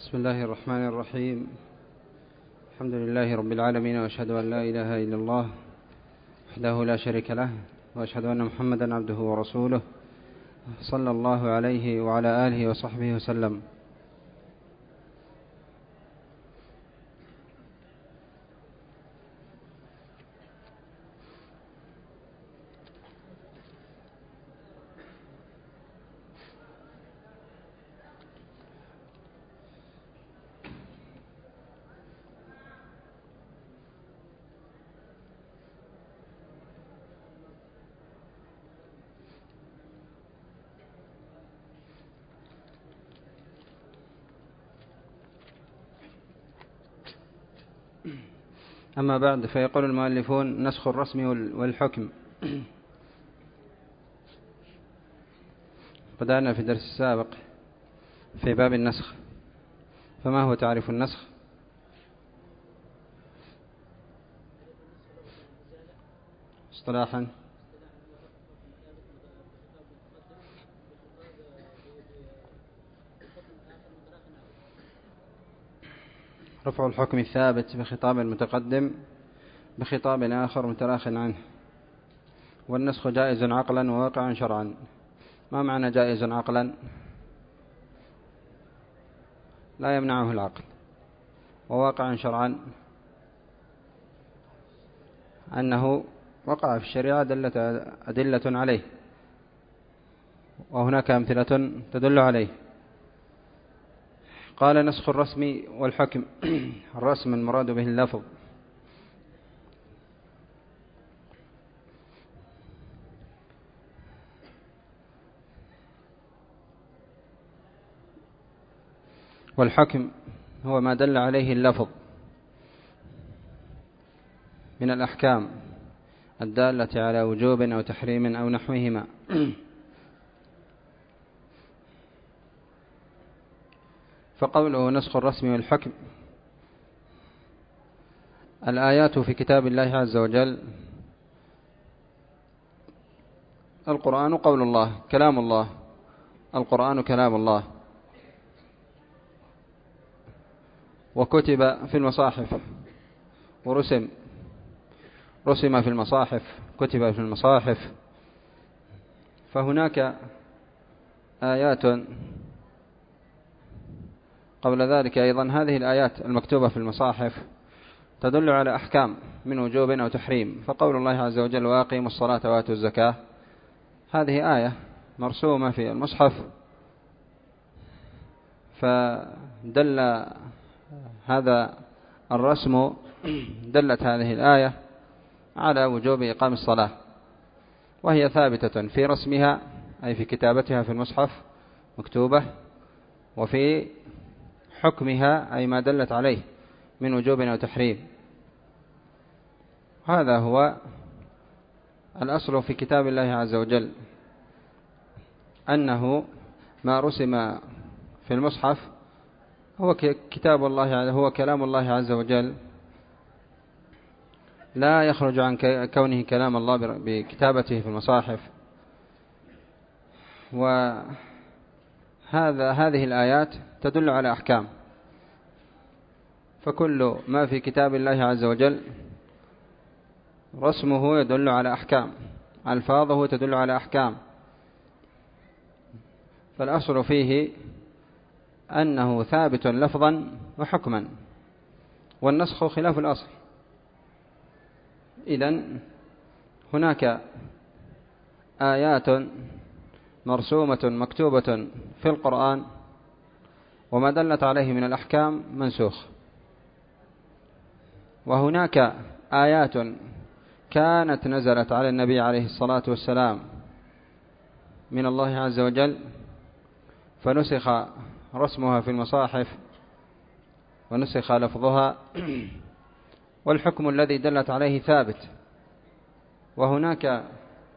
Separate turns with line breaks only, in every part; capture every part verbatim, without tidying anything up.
بسم الله الرحمن الرحيم. الحمد لله رب العالمين، وأشهد أن لا إله إلا الله وحده لا شريك له، وأشهد أن محمدا عبده ورسوله صلى الله عليه وعلى آله وصحبه وسلم. أما بعد، فيقول المؤلفون: نسخ الرسم والحكم. بدأنا في الدرس السابق في باب النسخ، فما هو تعريف النسخ؟ اصطلاحا رفع الحكم الثابت بخطاب متقدم بخطاب آخر متراخ عنه. والنسخ جائز عقلا وواقعا شرعا. ما معنى جائز عقلا؟ لا يمنعه العقل. وواقعا شرعا أنه وقع في الشريعة أدلة عليه، وهناك أمثلة تدل عليه. قال: نسخ الرسم والحكم. الرسم المراد به اللفظ، والحكم هو ما دل عليه اللفظ من الأحكام الدالة على وجوب أو تحريم أو نحوهما. فقوله نسخ الرسم والحكم: الآيات في كتاب الله عز وجل. القرآن قول الله، كلام الله. القرآن كلام الله، وكتب في المصاحف ورسم رسم في المصاحف، كتب في المصاحف. فهناك آيات قبل ذلك أيضا. هذه الآيات المكتوبة في المصاحف تدل على أحكام من وجوب أو تحريم. فقول الله عز وجل: وأقيموا الصلاة وآتوا الزكاة، هذه آية مرسومة في المصحف، فدل هذا الرسم دلت هذه الآية على وجوب إقام الصلاة، وهي ثابتة في رسمها أي في كتابتها في المصحف مكتوبة، وفي حكمها أي ما دلت عليه من وجوب أو تحريم. هذا هو الأصل في كتاب الله عز وجل، أنه ما رسم في المصحف هو كتاب الله، هو كلام الله عز وجل، لا يخرج عن كونه كلام الله بكتابته في المصاحف. وهذا هذه الآيات تدل على أحكام، فكل ما في كتاب الله عز وجل رسمه يدل على أحكام، ألفاظه تدل على أحكام. فالأصل فيه أنه ثابت لفظا وحكما، والنسخ خلاف الأصل. إذن هناك آيات مرسومة مكتوبة في القرآن، وما دلت عليه من الأحكام منسوخ. وهناك آيات كانت نزلت على النبي عليه الصلاة والسلام من الله عز وجل، فنسخ رسمها في المصاحف ونسخ لفظها، والحكم الذي دلت عليه ثابت. وهناك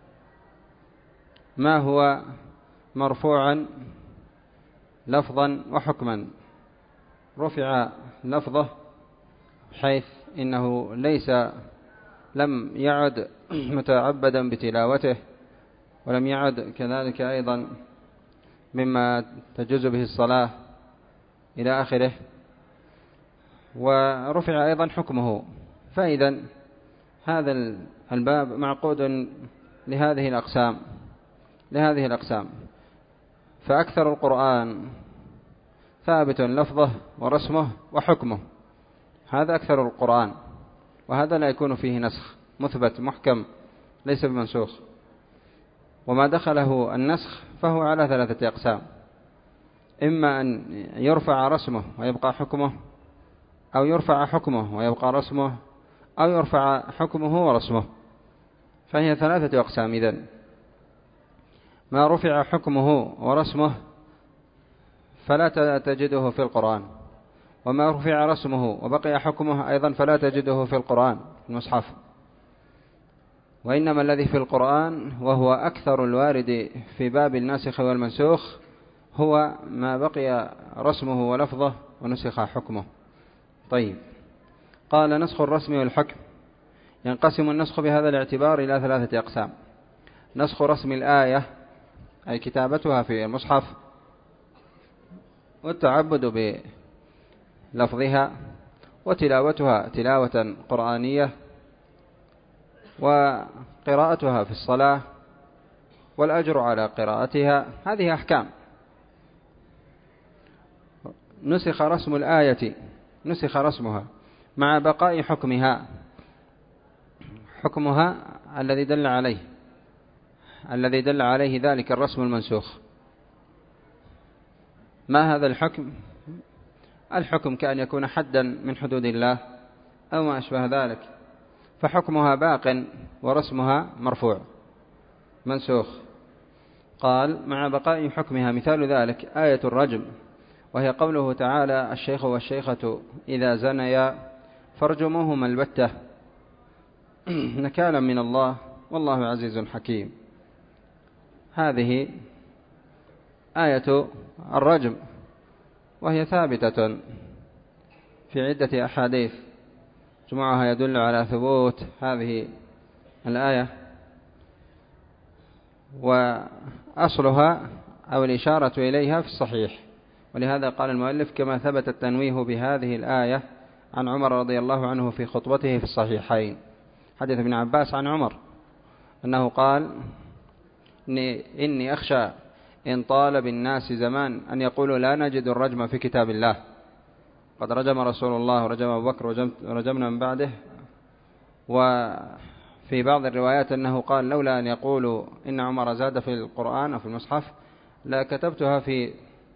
ما هو مرفوعا لفظا وحكما. رفع لفظه حيث إنه ليس لم يعد متعبدا بتلاوته، ولم يعد كذلك أيضا مما تجوز به الصلاة، إلى آخره. ورفع أيضا حكمه. فإذا هذا الباب معقود لهذه الأقسام لهذه الأقسام فأكثر القرآن ثابت لفظه ورسمه وحكمه، هذا أكثر القرآن، وهذا لا يكون فيه نسخ، مثبت محكم ليس بمنسوخ. وما دخله النسخ فهو على ثلاثة أقسام: إما أن يرفع رسمه ويبقى حكمه، أو يرفع حكمه ويبقى رسمه، أو يرفع حكمه ورسمه. فهي ثلاثة أقسام. إذن ما رفع حكمه ورسمه فلا تجده في القرآن، وما رفع رسمه وبقي حكمه أيضا فلا تجده في القرآن في المصحف. وإنما الذي في القرآن وهو أكثر الوارد في باب الناسخ والمنسوخ هو ما بقي رسمه ولفظه ونسخ حكمه. طيب، قال: نسخ الرسم والحكم. ينقسم النسخ بهذا الاعتبار إلى ثلاثة أقسام: نسخ رسم الآية أي كتابتها في المصحف والتعبد بلفظها وتلاوتها تلاوة قرآنية وقراءتها في الصلاة والأجر على قراءتها. هذه أحكام. نسخ رسم الآية، نسخ رسمها مع بقاء حكمها، حكمها الذي دل عليه الذي دل عليه ذلك الرسم المنسوخ. ما هذا الحكم؟ الحكم كأن يكون حدا من حدود الله أو ما أشبه ذلك، فحكمها باق ورسمها مرفوع منسوخ. قال: مع بقاء حكمها. مثال ذلك آية الرجم، وهي قوله تعالى: الشيخ والشيخة إذا زنيا فارجموهما البتة نكالا من الله والله عزيز حكيم. هذه آية الرجم، وهي ثابتة في عدة أحاديث جمعها يدل على ثبوت هذه الآية. وأصلها أو الإشارة إليها في الصحيح، ولهذا قال المؤلف: كما ثبت التنويه بهذه الآية عن عمر رضي الله عنه في خطبته في الصحيحين. حديث ابن عباس عن عمر أنه قال: إني أخشى إن طال بالناس زمان أن يقولوا لا نجد الرجم في كتاب الله، قد رجم رسول الله ورجم أبو بكر ورجمنا من بعده. وفي بعض الروايات أنه قال: لولا أن يقولوا إن عمر زاد في القرآن أو في المصحف لا كتبتها في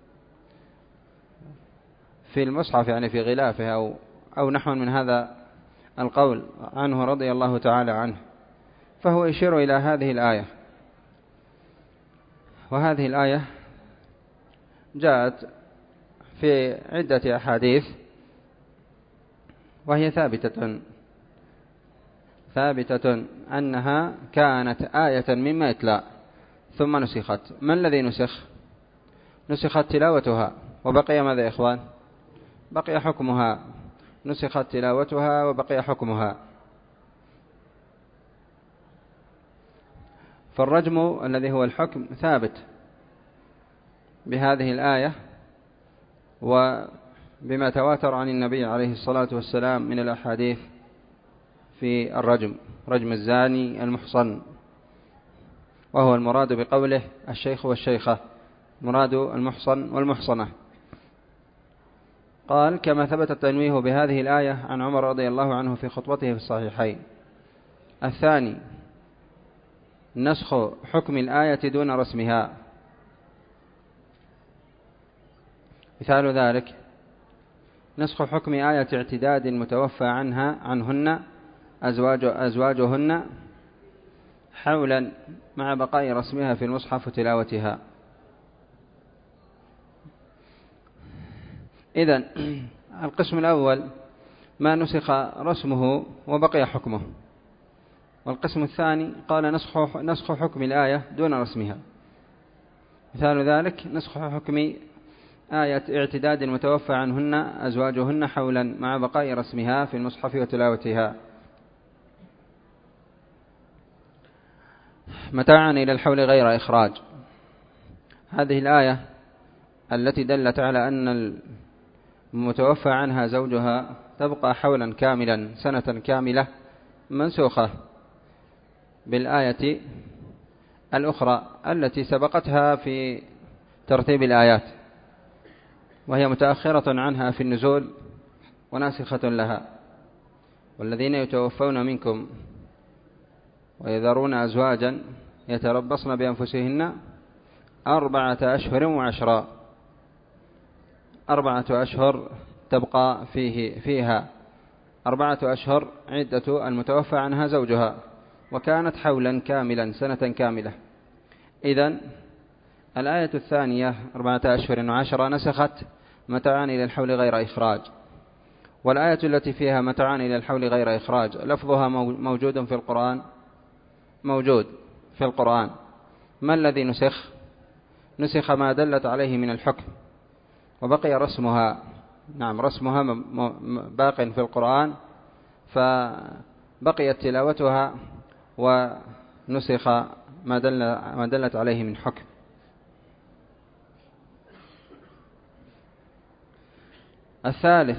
في المصحف، يعني في غلافه أو, أو نحو من هذا القول عنه رضي الله تعالى عنه. فهو يشير إلى هذه الآية. وهذه الآية جاءت في عدة أحاديث، وهي ثابتة ثابتة أنها كانت آية مما يتلى ثم نسخت. ما الذي نسخ؟ نسخت تلاوتها وبقي ماذا يا إخوان؟ بقي حكمها. نسخت تلاوتها وبقي حكمها. فالرجم الذي هو الحكم ثابت بهذه الآية وبما تواتر عن النبي عليه الصلاة والسلام من الأحاديث في الرجم، رجم الزاني المحصن، وهو المراد بقوله الشيخ والشيخة، مراد المحصن والمحصنة. قال: كما ثبت التنويه بهذه الآية عن عمر رضي الله عنه في خطبته في الصحيحين. الثاني نسخ حكم الآية دون رسمها. مثال ذلك نسخ حكم آية اعتداد متوفى عنها عنهن أزواج أزواجهن حولا مع بقاء رسمها في المصحف وتلاوتها. إذن القسم الأول ما نسخ رسمه وبقي حكمه. والقسم الثاني قال نسخ نسخ حكم الآية دون رسمها. مثال ذلك نسخ حكم آية اعتداد متوفى عنهن أزواجهن حولا مع بقاء رسمها في المصحف وتلاوتها. متاعا إلى الحول غير إخراج. هذه الآية التي دلت على أن متوفى عنها زوجها تبقى حولا كاملا سنة كاملة منسوخة بالآية الأخرى التي سبقتها في ترتيب الآيات، وهي متأخرة عنها في النزول وناسخة لها. والذين يتوفون منكم ويذرون أزواجا يتربصن بأنفسهن أربعة أشهر وعشرا، أربعة أشهر تبقى فيه فيها أربعة أشهر عدة المتوفى عنها زوجها، وكانت حولا كاملا سنة كاملة. إذن الآية الثانية أربعة أشهر وعشرة نسخت متاعان إلى الحول غير إخراج، والآية التي فيها متاعان إلى الحول غير إخراج لفظها موجود في القرآن، موجود في القرآن. ما الذي نسخ؟ نسخ ما دلت عليه من الحكم، وبقي رسمها. نعم، رسمها باق في القرآن، فبقيت تلاوتها ونسخ ما دل ما دلت عليه من حكم. الثالث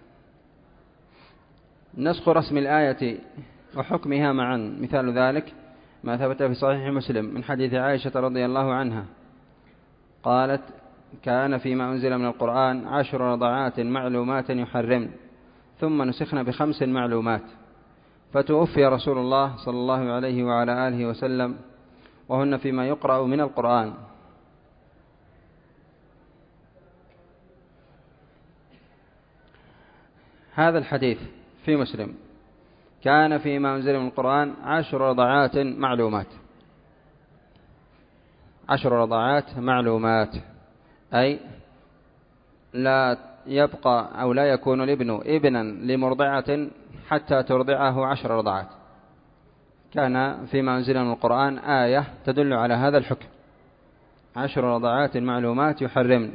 نسخ رسم الآية وحكمها معا. مثال ذلك ما ثبت في صحيح مسلم من حديث عائشة رضي الله عنها قالت: كان فيما أنزل من القرآن عشر رضعات معلومات يحرمن، ثم نسخنا بخمس معلومات، فتوفي رسول الله صلى الله عليه وعلى آله وسلم وهن فيما يقرأ من القرآن. هذا الحديث في مسلم: كان فيما أنزل من القرآن عشر رضعات معلومات. عشر رضعات معلومات، أي لا يبقى أو لا يكون الابن ابنا لمرضعة حتى ترضعه عشر رضعات. كان فيما أنزل من القرآن آية تدل على هذا الحكم: عشر رضعات معلومات يحرمن.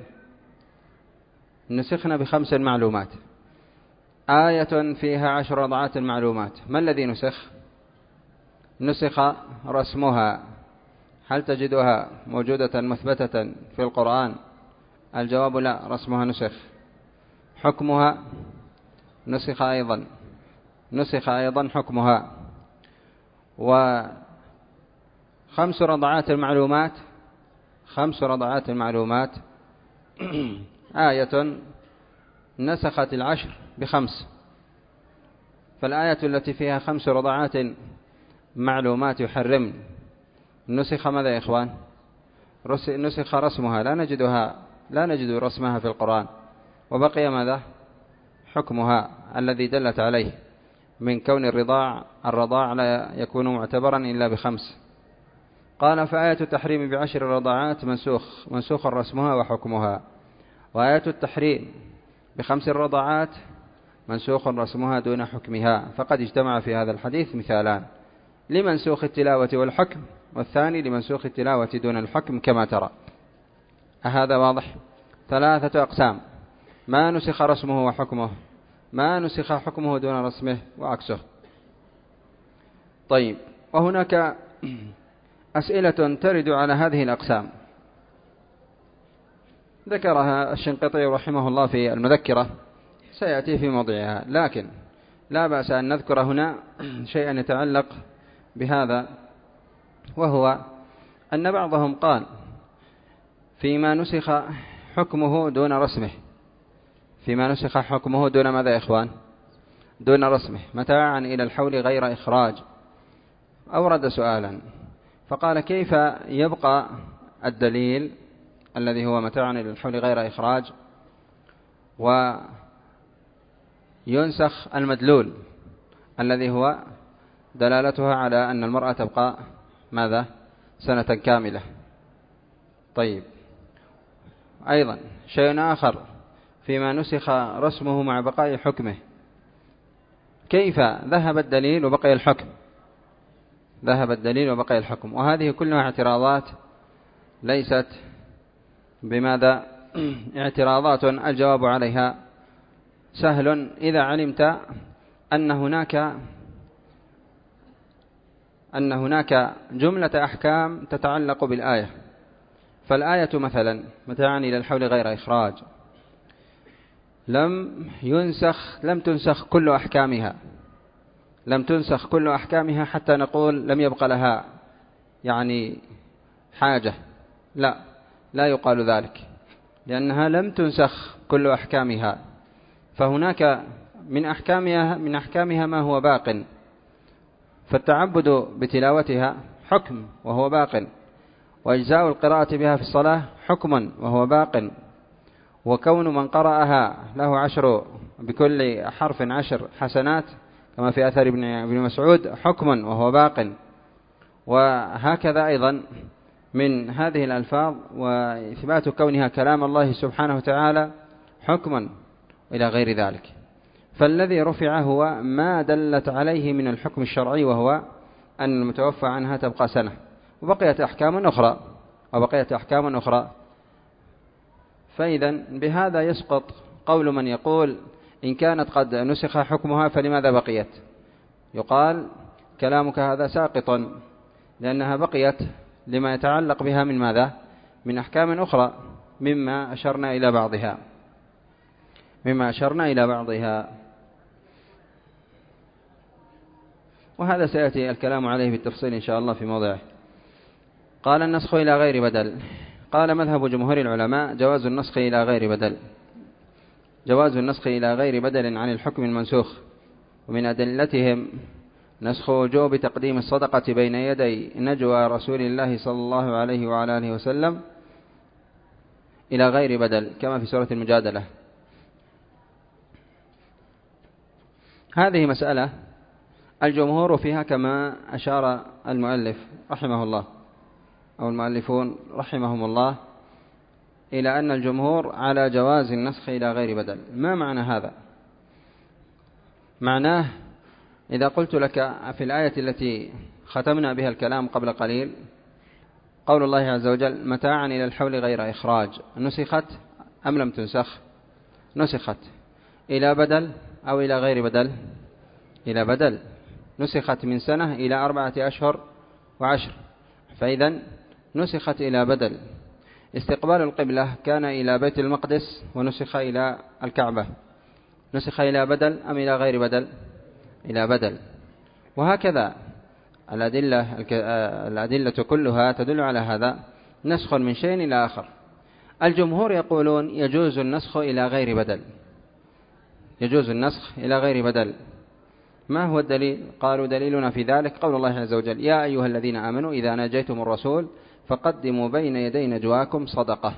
نسخنا بخمس معلومات. آية فيها عشر رضعات معلومات، ما الذي نسخ؟ نسخ رسمها. هل تجدها موجودة مثبتة في القرآن؟ الجواب لا، رسمها نسخ. حكمها نسخ أيضا، نسخ أيضا حكمها. وخمس رضعات المعلومات، خمس رضعات المعلومات آية نسخت العشر بخمس، فالآية التي فيها خمس رضعات معلومات يحرمن نسخ ماذا يا إخوان؟ نسخ رسمها، لا نجدها لا نجد رسمها في القرآن، وبقي ماذا؟ حكمها الذي دلت عليه من كون الرضاع الرضاع لا يكون معتبرا إلا بخمس. قال: فآية التحريم بعشر رضعات منسوخ منسوخ رسمها وحكمها، وآية التحريم بخمس رضعات منسوخ رسمها دون حكمها. فقد اجتمع في هذا الحديث مثالان: لمنسوخ التلاوة والحكم، والثاني لمنسوخ التلاوة دون الحكم كما ترى. هذا واضح؟ ثلاثة أقسام: ما نسخ رسمه وحكمه، ما نسخ حكمه دون رسمه، وعكسه. طيب، وهناك أسئلة ترد على هذه الأقسام ذكرها الشنقيطي رحمه الله في المذكرة، سيأتي في موضعها، لكن لا بأس أن نذكر هنا شيئا يتعلق بهذا، وهو أن بعضهم قال فيما نسخ حكمه دون رسمه، فيما نسخ حكمه دون ماذا يا إخوان؟ دون رسمه، متاعا إلى الحول غير إخراج. أورد سؤالا فقال: كيف يبقى الدليل الذي هو متاعا إلى الحول غير إخراج وينسخ المدلول الذي هو دلالتها على أن المرأة تبقى ماذا؟ سنة كاملة. طيب، أيضا شيء آخر فيما نسخ رسمه مع بقاء حكمه، كيف ذهب الدليل وبقي الحكم؟ ذهب الدليل وبقي الحكم. وهذه كلها اعتراضات ليست بماذا؟ اعتراضات الجواب عليها سهل إذا علمت أن هناك أن هناك جملة أحكام تتعلق بالآية. فالآية مثلا متاعا إلى الحول غير إخراج، لم ينسخ لم تنسخ كل أحكامها لم تنسخ كل أحكامها حتى نقول لم يبق لها يعني حاجة، لا لا يقال ذلك، لأنها لم تنسخ كل أحكامها، فهناك من أحكامها من أحكامها ما هو باق، فالتعبد بتلاوتها حكم وهو باق، وإجزاء القراءة بها في الصلاة حكم وهو باق، وكون من قرأها له عشر بكل حرف عشر حسنات كما في أثر ابن مسعود حكم وهو باق. وهكذا أيضا من هذه الألفاظ وإثبات كونها كلام الله سبحانه وتعالى حكما إلى غير ذلك. فالذي رفع هو ما دلت عليه من الحكم الشرعي، وهو أن المتوفى عنها تبقى سنة، وبقيت أحكام أخرى وبقيت أحكام أخرى فإذا بهذا يسقط قول من يقول إن كانت قد نسخ حكمها فلماذا بقيت؟ يقال كلامك هذا ساقط، لأنها بقيت لما يتعلق بها من ماذا؟ من أحكام أخرى مما أشرنا إلى بعضها مما أشرنا إلى بعضها وهذا سيأتي الكلام عليه بالتفصيل إن شاء الله في موضعه. قال النسخ إلى غير بدل. قال مذهب جمهور العلماء جواز النسخ إلى غير بدل جواز النسخ إلى غير بدل عن الحكم المنسوخ، ومن أدلتهم نسخ وجوب تقديم الصدقة بين يدي نجوى رسول الله صلى الله عليه وعلى آله وسلم إلى غير بدل كما في سورة المجادلة. هذه مسألة الجمهور فيها كما أشار المؤلف رحمه الله أو المؤلفون رحمهم الله إلى أن الجمهور على جواز النسخ إلى غير بدل. ما معنى هذا؟ معناه إذا قلت لك في الآية التي ختمنا بها الكلام قبل قليل قول الله عز وجل متاعا إلى الحول غير إخراج، نسخت أم لم تنسخ؟ نسخت. إلى بدل أو إلى غير بدل؟ إلى بدل. نسخت من سنة إلى أربعة أشهر وعشر، فإذا نسخت إلى بدل. استقبال القبلة كان إلى بيت المقدس ونسخ إلى الكعبة، نسخ إلى بدل أم إلى غير بدل؟ إلى بدل. وهكذا الأدلة, الأدلة كلها تدل على هذا، نسخ من شيء إلى آخر. الجمهور يقولون يجوز النسخ إلى غير بدل يجوز النسخ إلى غير بدل. ما هو الدليل؟ قالوا دليلنا في ذلك قول الله عز وجل يا أيها الذين آمنوا إذا ناجيتم الرسول فقدموا بين يدي نجواكم صدقة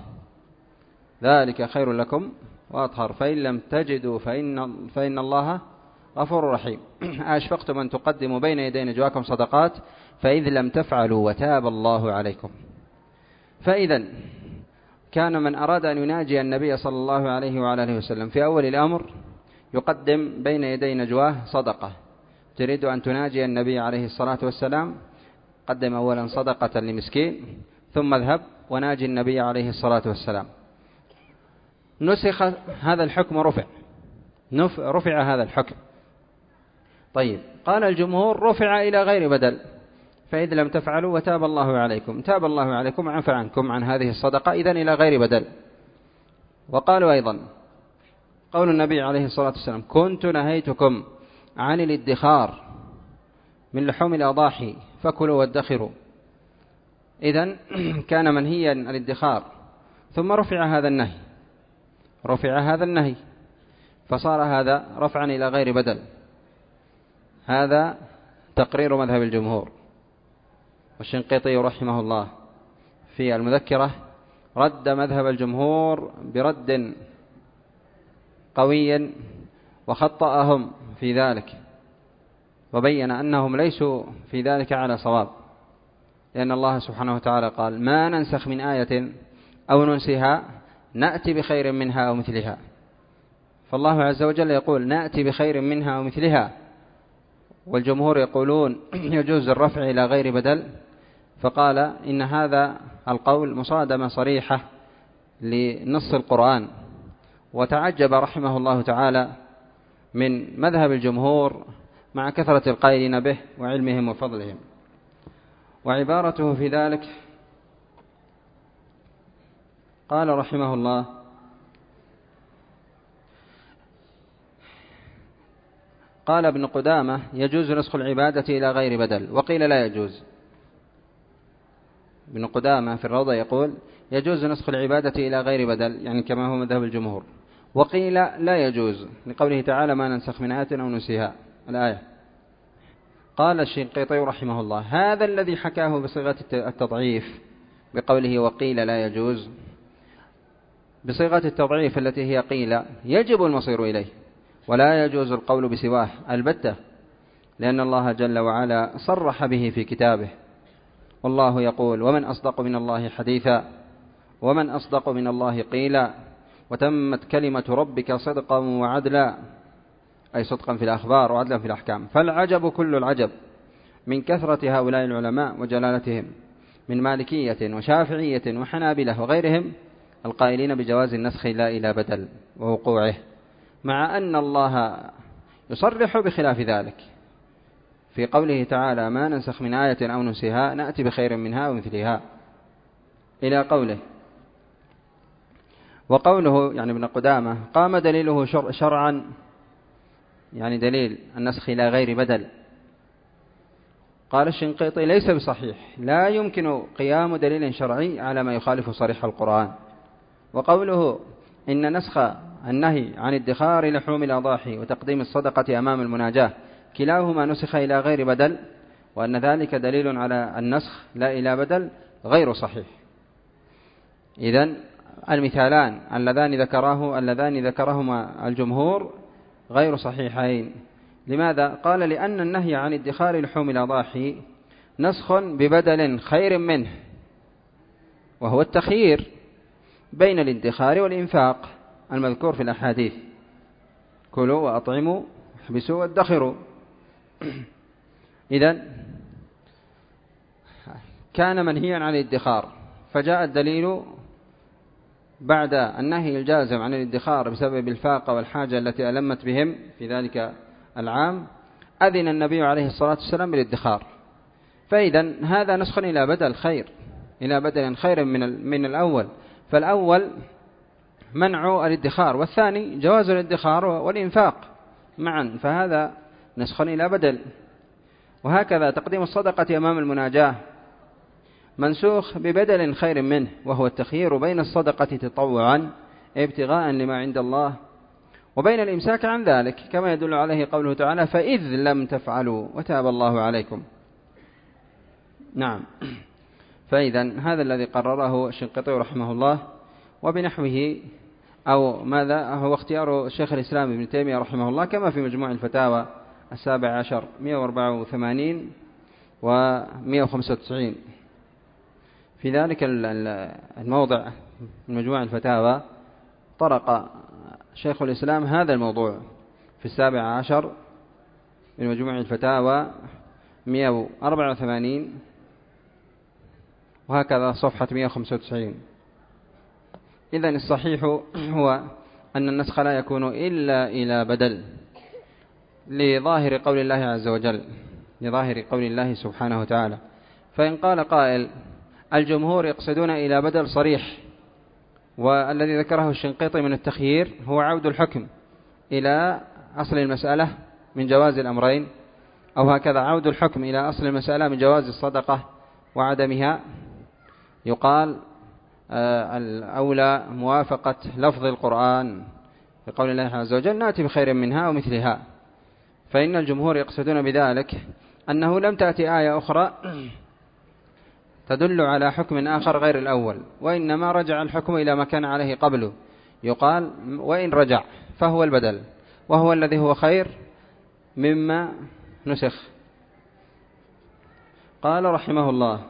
ذلك خير لكم وأطهر فإن لم تجدوا فإن, فإن الله غفور رحيم. أشفقتم أن تقدموا بين يدي نجواكم صدقات فإذ لم تفعلوا وتاب الله عليكم. فإذا كان من أراد أن يناجي النبي صلى الله عليه وعلى آله وسلم في أول الأمر يقدم بين يدي نجواه صدقة. تريد أن تناجي النبي عليه الصلاة والسلام قدم أولا صدقة لمسكين ثم اذهب وناجي النبي عليه الصلاة والسلام. نسخ هذا الحكم، رفع رفع هذا الحكم. طيب قال الجمهور رفع إلى غير بدل فإذ لم تفعلوا وتاب الله عليكم، تاب الله عليكم عفى عنكم عن هذه الصدقة، إذن إلى غير بدل. وقالوا أيضا قول النبي عليه الصلاة والسلام كنت نهيتكم عن الادخار من لحوم الأضاحي فكلوا وادخروا، إذن كان منهيا الادخار ثم رفع هذا النهي رفع هذا النهي فصار هذا رفعا إلى غير بدل. هذا تقرير مذهب الجمهور. والشنقيطي رحمه الله في المذكرة رد مذهب الجمهور برد قوي وخطأهم في ذلك، وبين أنهم ليسوا في ذلك على صواب، لأن الله سبحانه وتعالى قال ما ننسخ من آية أو ننسها نأتي بخير منها أو مثلها. فالله عز وجل يقول نأتي بخير منها أو مثلها، والجمهور يقولون يجوز الرفع إلى غير بدل، فقال إن هذا القول مصادمة صريحة لنص القرآن. وتعجب رحمه الله تعالى من مذهب الجمهور مع كثرة القائلين به وعلمهم وفضلهم. وعبارته في ذلك قال رحمه الله قال ابن قدامة يجوز نسخ العبادة إلى غير بدل، وقيل لا يجوز. ابن قدامة في الروضة يقول يجوز نسخ العبادة إلى غير بدل، يعني كما هو مذهب الجمهور، وقيل لا يجوز لقوله تعالى ما ننسخ من آية أو نسيها الآية. قال الشنقيطي رحمه الله هذا الذي حكاه بصيغة التضعيف بقوله وقيل لا يجوز بصيغة التضعيف التي هي قيل يجب المصير إليه، ولا يجوز القول بسواه البتة، لأن الله جل وعلا صرح به في كتابه، والله يقول ومن أصدق من الله حديثا ومن أصدق من الله قيلا وتمت كلمة ربك صدقا وعدلا، أي صدقا في الأخبار وعدلا في الأحكام. فالعجب كل العجب من كثرة هؤلاء العلماء وجلالتهم من مالكية وشافعية وحنابلة وغيرهم القائلين بجواز النسخ لا إلى بدل ووقوعه، مع أن الله يصرح بخلاف ذلك في قوله تعالى ما ننسخ من آية أو ننسها نأتي بخير منها ومثلها إلى قوله. وقوله يعني ابن قدامة قام دليله شرعا، يعني دليل النسخ إلى غير بدل. قال الشنقيطي ليس بصحيح، لا يمكن قيام دليل شرعي على ما يخالف صريح القرآن. وقوله إن نسخ النهي عن ادخار لحوم الأضاحي وتقديم الصدقة أمام المناجاة كلاهما نسخ إلى غير بدل، وأن ذلك دليل على النسخ لا إلى بدل، غير صحيح. إذن المثالان اللذان ذكراه اللذان ذكرهما الجمهور غير صحيحين. لماذا؟ قال لأن النهي عن ادخار لحوم الأضاحي نسخ ببدل خير منه، وهو التخيير بين الادخار والإنفاق المذكور في الأحاديث كلوا وأطعموا احبسوا وادخروا. إذن كان منهيا عن الادخار، فجاء الدليل بعد النهي الجازم عن الادخار بسبب الفاقة والحاجة التي ألمت بهم في ذلك العام، أذن النبي عليه الصلاة والسلام بالادخار. فإذا هذا نسخ إلى بدل خير إلى بدل خير من من الأول، فالأول منع الادخار والثاني جواز الادخار والإنفاق معا، فهذا نسخ إلى بدل. وهكذا تقديم الصدقة أمام المناجاة منسوخ ببدل خير منه، وهو التخيير بين الصدقة تطوعا ابتغاء لما عند الله وبين الإمساك عن ذلك، كما يدل عليه قوله تعالى فإذ لم تفعلوا وتاب الله عليكم. نعم، فإذا هذا الذي قرره الشنقيطي رحمه الله، وبنحوه أو ماذا هو اختيار شيخ الإسلام ابن تيمية رحمه الله كما في مجموع الفتاوى السابع عشر مئة وأربعة وثمانين ومئة وخمسة وتسعين. في ذلك الموضع من مجموع الفتاوى طرق شيخ الإسلام هذا الموضوع في السابع عشر من مجموع الفتاوى مئة وأربعة وثمانين، وهكذا صفحة مئة وخمسة وتسعين. إذن الصحيح هو أن النسخ لا يكون إلا إلى بدل، لظاهر قول الله عز وجل، لظاهر قول الله سبحانه وتعالى. فإن قال قائل الجمهور يقصدون إلى بدل صريح، والذي ذكره الشنقيطي من التخيير هو عود الحكم إلى أصل المسألة من جواز الأمرين، أو هكذا عود الحكم إلى أصل المسألة من جواز الصدقة وعدمها، يقال الأولى موافقة لفظ القرآن في قول الله عز وجل نأتي بخير منها ومثلها. فإن الجمهور يقصدون بذلك أنه لم تأتي آية أخرى تدل على حكم آخر غير الأول، وإنما رجع الحكم إلى ما كان عليه قبله، يقال وإن رجع فهو البدل، وهو الذي هو خير مما نسخ. قال رحمه الله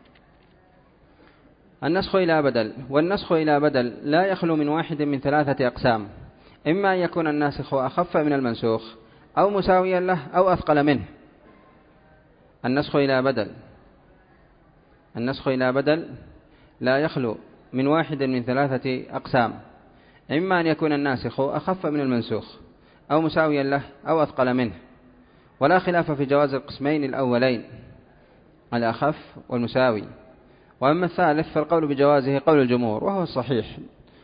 النسخ إلى بدل. والنسخ إلى بدل لا يخلو من واحد من ثلاثة أقسام: إما أن يكون الناسخ أخف من المنسوخ، أو مساويا له، أو أثقل منه. النسخ إلى بدل النسخ إلى بدل لا يخلو من واحد من ثلاثة أقسام: إما أن يكون الناسخ أخف من المنسوخ، أو مساويا له، أو أثقل منه. ولا خلاف في جواز القسمين الأولين، الأخف والمساوي. وأما الثالث فالقول بجوازه قول الجمهور، وهو الصحيح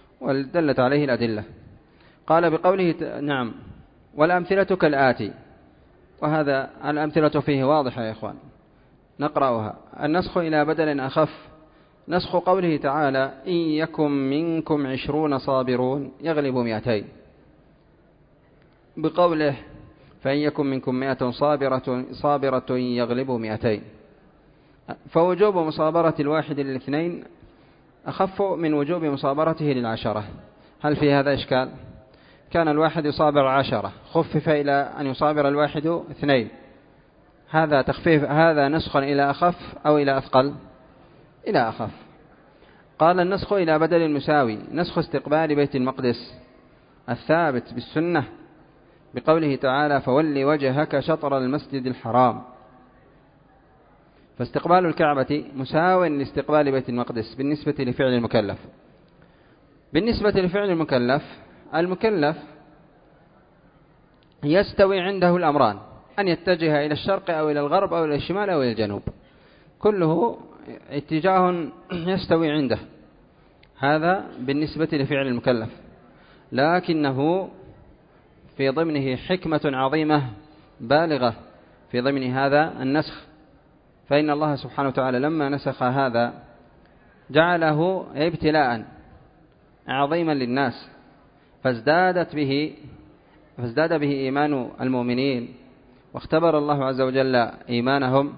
ودلت عليه الأدلة. قال بقوله نعم والأمثلة كالآتي: وهذا الأمثلة فيه واضحة يا إخوان، نقرأها. النسخ إلى بدل أخف، نسخ قوله تعالى إن يكن منكم عشرون صابرون يغلب مئتين، بقوله فإن يكن منكم مئة صابرة, صابرة يغلب مئتين، فوجوب مصابرة الواحد للاثنين أخف من وجوب مصابرته للعشرة. هل في هذا إشكال؟ كان الواحد يصابر عشرة، خفف إلى أن يصابر الواحد اثنين، هذا تخفيف، هذا نسخ إلى أخف أو إلى أثقل؟ إلى أخف. قال النسخ إلى بدل المساوي، نسخ استقبال بيت المقدس الثابت بالسنة بقوله تعالى فولي وجهك شطر المسجد الحرام، فاستقبال الكعبة مساو لاستقبال بيت المقدس بالنسبة لفعل المكلف. بالنسبة لفعل المكلف، المكلف يستوي عنده الأمران، أن يتجه إلى الشرق أو إلى الغرب أو إلى الشمال أو إلى الجنوب، كله اتجاه يستوي عنده، هذا بالنسبة لفعل المكلف. لكنه في ضمنه حكمة عظيمة بالغة في ضمن هذا النسخ، فإن الله سبحانه وتعالى لما نسخ هذا جعله ابتلاء عظيما للناس، فازدادت به فازداد به إيمان المؤمنين، واختبر الله عز وجل إيمانهم.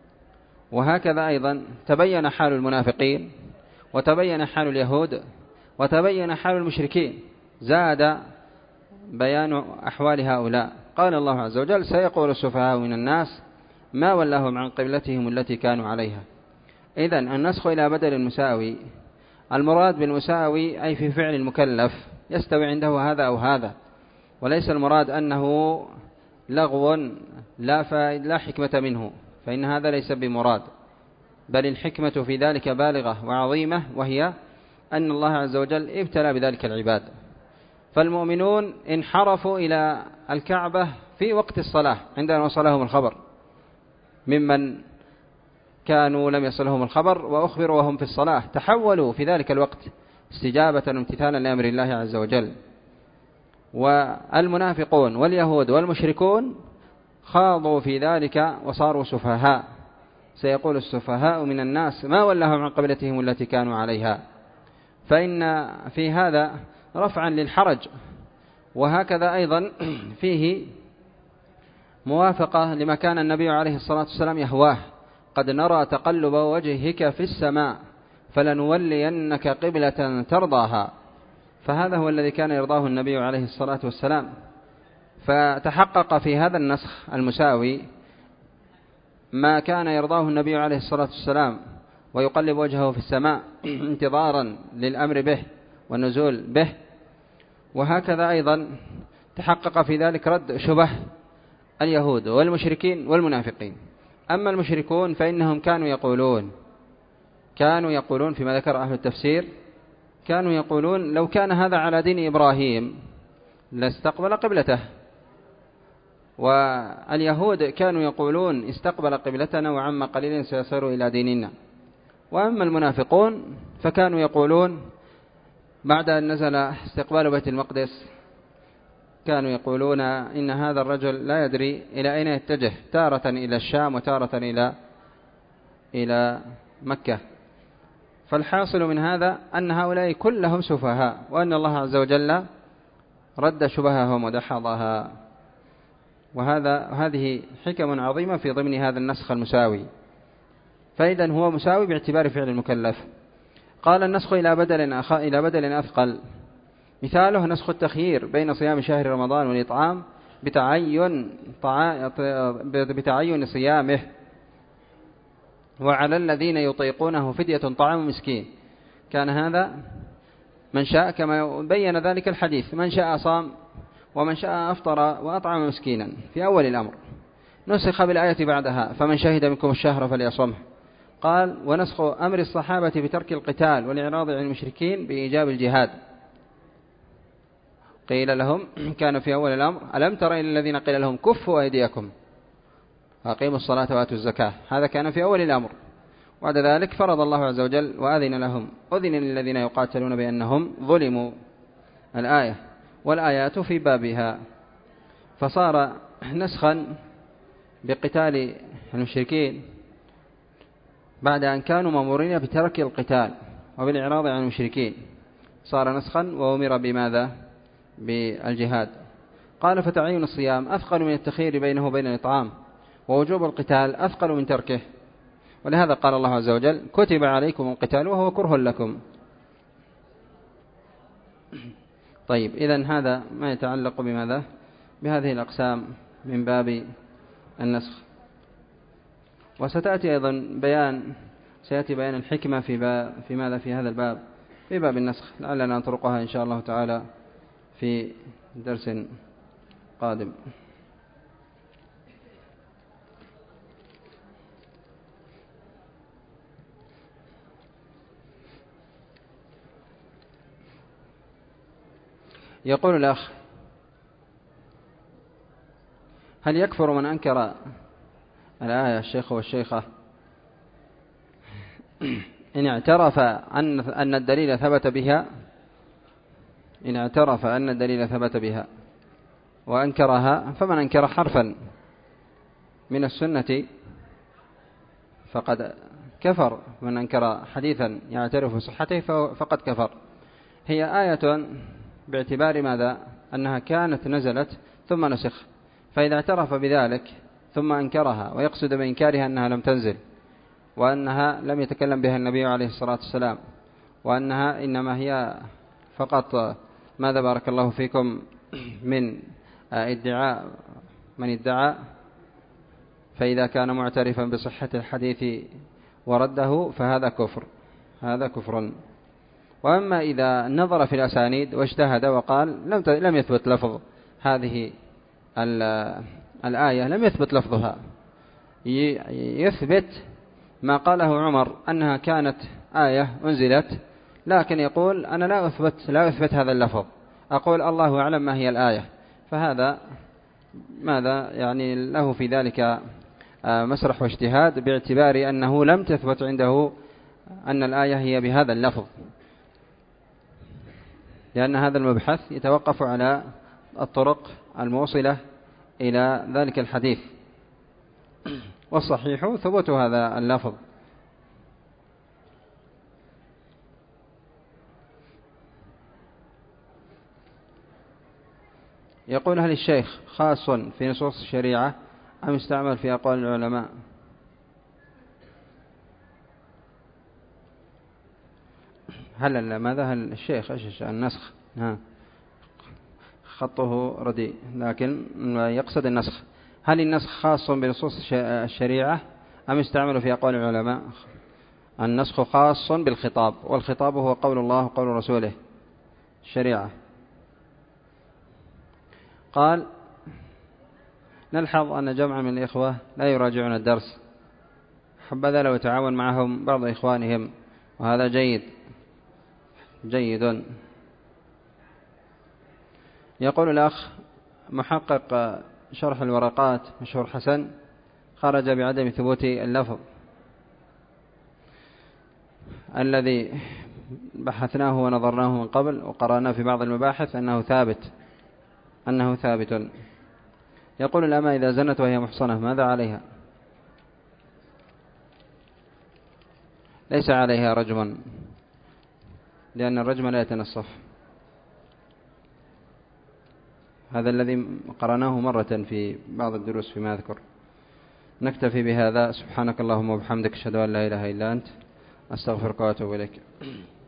وهكذا أيضا تبين حال المنافقين، وتبين حال اليهود، وتبين حال المشركين، زاد بيان أحوال هؤلاء. قال الله عز وجل سيقول السفهاء من الناس ما ولاهم عن قبلتهم التي كانوا عليها. إذن النسخ إلى بدل المساوي، المراد بالمساوي أي في فعل المكلف يستوي عنده هذا أو هذا، وليس المراد أنه لغو لا, لا حكمة منه، فإن هذا ليس بمراد، بل الحكمة في ذلك بالغة وعظيمة، وهي أن الله عز وجل ابتلى بذلك العباد. فالمؤمنون انحرفوا إلى الكعبة في وقت الصلاة عندما وصلهم الخبر، ممن كانوا لم يصلهم الخبر وأخبروا وهم في الصلاة، تحولوا في ذلك الوقت استجابة وامتثالا لأمر الله عز وجل. والمنافقون واليهود والمشركون خاضوا في ذلك وصاروا سفهاء، سيقول السفهاء من الناس ما ولاهم عن قبلتهم التي كانوا عليها، فإن في هذا رفعا للحرج. وهكذا أيضا فيه موافقة لما كان النبي عليه الصلاة والسلام يهواه، قد نرى تقلب وجهك في السماء فلنولينك قبلة ترضاها، فهذا هو الذي كان يرضاه النبي عليه الصلاة والسلام. فتحقق في هذا النسخ المساوي ما كان يرضاه النبي عليه الصلاة والسلام، ويقلب وجهه في السماء انتظارا للأمر به والنزول به. وهكذا أيضا تحقق في ذلك رد شبه اليهود والمشركين والمنافقين. أما المشركون فإنهم كانوا يقولون كانوا يقولون فيما ذكر أهل التفسير، كانوا يقولون لو كان هذا على دين إبراهيم لاستقبل قبلته، واليهود كانوا يقولون استقبل قبلتنا وعما قليل سيصير إلى ديننا. وأما المنافقون فكانوا يقولون بعد أن نزل استقبال بيت المقدس كانوا يقولون إن هذا الرجل لا يدري إلى أين يتجه، تارة إلى الشام وتارة إلى إلى مكة. فالحاصل من هذا أن هؤلاء كلهم سفهاء، وأن الله عز وجل رد شبههم ودحضها. وهذا هذه حكم عظيمة في ضمن هذا النسخ المساوي، فإذا هو مساوي باعتبار فعل المكلف. قال النسخ إلى بدل أخ... إلى بدل أثقل، مثاله نسخ التخيير بين صيام شهر رمضان والإطعام بتعين طع... بتعين صيامه، وعلى الذين يطيقونه فدية طعام مسكين. كان هذا من شاء كما بين ذلك الحديث، من شاء صام ومن شاء أفطر وأطعم مسكينا في أول الأمر. نسخ بالآية بعدها فمن شهد منكم الشهر فليصمه. قال ونسخ أمر الصحابة بترك القتال والإعراض عن المشركين بإيجاب الجهاد. قيل لهم كان في أول الأمر ألم تر إلى الذين قيل لهم كفوا أيديكم أقيموا الصلاة وآتوا الزكاة، هذا كان في أول الأمر. بعد ذلك فرض الله عز وجل وأذن لهم، أذن للذين يقاتلون بأنهم ظلموا الآية، والآيات في بابها، فصار نسخا بقتال المشركين بعد أن كانوا مأمورين بترك القتال وبالإعراض عن المشركين صار نسخا وأمر بماذا؟ بالجهاد. قال فتعين الصيام أثقل من التخير بينه وبين الإطعام، ووجوب القتال أثقل من تركه، ولهذا قال الله عز وجل كتب عليكم القتال وهو كره لكم. طيب إذن هذا ما يتعلق بماذا؟ بهذه الأقسام من باب النسخ. وستأتي أيضا بيان سيأتي بيان الحكمة في, باب في ماذا في هذا الباب في باب النسخ، لعلنا نطرقها إن شاء الله تعالى في درس قادم. يقول الأخ هل يكفر من أنكر الآية الشيخ والشيخة إن اعترف أن أن الدليل ثبت بها إن اعترف أن الدليل ثبت بها وأنكرها، فمن أنكر حرفا من السنة فقد كفر، من أنكر حديثا يعترف بصحته فقد كفر. هي آية باعتبار ماذا؟ أنها كانت نزلت ثم نسخ، فإذا اعترف بذلك ثم أنكرها ويقصد بإنكارها أنها لم تنزل وأنها لم يتكلم بها النبي عليه الصلاة والسلام وأنها إنما هي فقط ماذا بارك الله فيكم من ادعاء من ادعى، فإذا كان معترفا بصحة الحديث ورده فهذا كفر، هذا كفر. وأما إذا نظر في الأسانيد واجتهد وقال لم لم يثبت لفظ هذه الآية، لم يثبت لفظها، يثبت ما قاله عمر أنها كانت آية أنزلت، لكن يقول أنا لا أثبت لا أثبت هذا اللفظ، أقول الله أعلم ما هي الآية، فهذا ماذا يعني له في ذلك مسرح واجتهاد باعتبار أنه لم تثبت عنده أن الآية هي بهذا اللفظ، لأن هذا المبحث يتوقف على الطرق الموصلة إلى ذلك الحديث، والصحيح ثبوت هذا اللفظ. يقول هل الشيخ خاص في نصوص الشريعة أم يستعمل في أقوال العلماء؟ هل ماذا هل الشيخ إيش النسخ؟ ها خطه رديء لكن يقصد النسخ. هل النسخ خاص بنصوص الشريعة أم يستعمل في أقوال العلماء؟ النسخ خاص بالخطاب، والخطاب هو قول الله وقول رسوله الشريعة. قال نلحظ أن جمع من الإخوة لا يراجعون الدرس، حبذا لو تعاون معهم بعض إخوانهم، وهذا جيد جيد. يقول الأخ محقق شرح الورقات مشهور حسن خرج بعدم ثبوت اللفظ الذي بحثناه ونظرناه من قبل وقرأناه في بعض المباحث أنه ثابت أنه ثابت. يقول الأمة إذا زنت وهي محصنة ماذا عليها؟ ليس عليها رجم، لأن الرجم لا يتنصف، هذا الذي قرأناه مرة في بعض الدروس فيما أذكر. نكتفي بهذا، سبحانك اللهم وبحمدك أشهد أن لا إله إلا أنت أستغفرك وأتوب إليك.